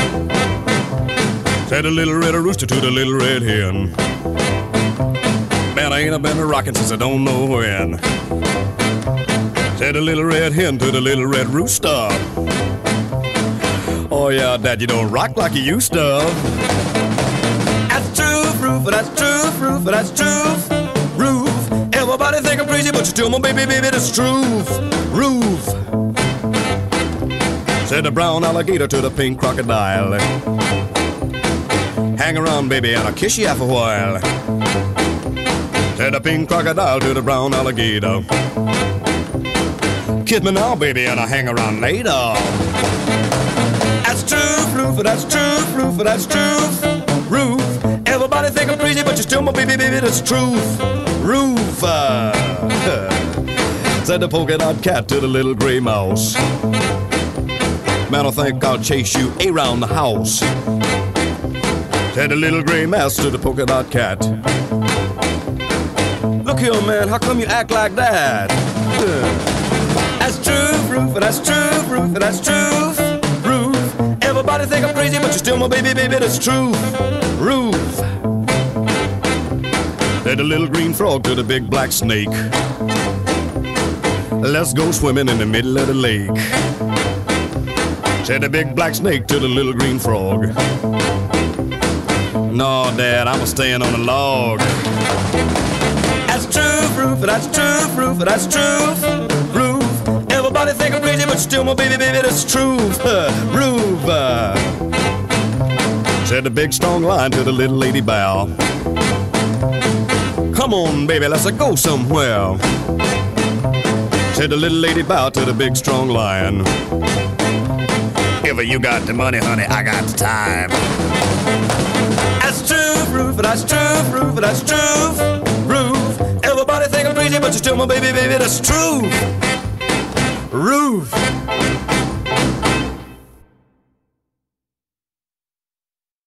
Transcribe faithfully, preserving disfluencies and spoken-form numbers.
Said the little red rooster to the little red hen, man, I ain't been rocking since I don't know when. Said the little red hen to the little red rooster, oh yeah, Dad, you don't rock like you used to. That's truth, Roof, that's truth, Roof, that's truth, Roof. Everybody think I'm crazy, but you still my baby, baby, that's truth, Roof. Said the brown alligator to the pink crocodile, hang around, baby, and I'll kiss you after a while. Said the pink crocodile to the brown alligator, kiss me now, baby, and I'll hang around later. That's truth, Roof, that's truth, Roof, that's truth, Roof. Everybody think I'm crazy, but you're still my baby, baby, that's truth, Roof. Uh, said the polka dot cat to the little gray mouse, man, I think I'll chase you around the house. Said the little gray mouse to the polka dot cat, look here, man, how come you act like that? That's truth, Roof, that's truth, Roof, that's truth, Roof. Everybody think I'm crazy, but you're still my baby, baby, that's truth, Roof. Said the little green frog to the big black snake, let's go swimming in the middle of the lake. Said the big black snake to the little green frog, no, Dad, I'm staying on the log. That's truth, Roof, that's truth, Roof, that's truth, Roof. Everybody think I'm crazy, but you're still my baby, baby, that's truth, uh, Roof. Uh. Said the big strong lion to the little lady bow, come on, baby, let's go somewhere. Said the little lady bow to the big strong lion, if you got the money, honey, I got the time. That's truth, Roof, that's truth, Roof, that's truth, Roof. Everybody think I'm crazy, but you're still my baby, baby, that's truth, Roof.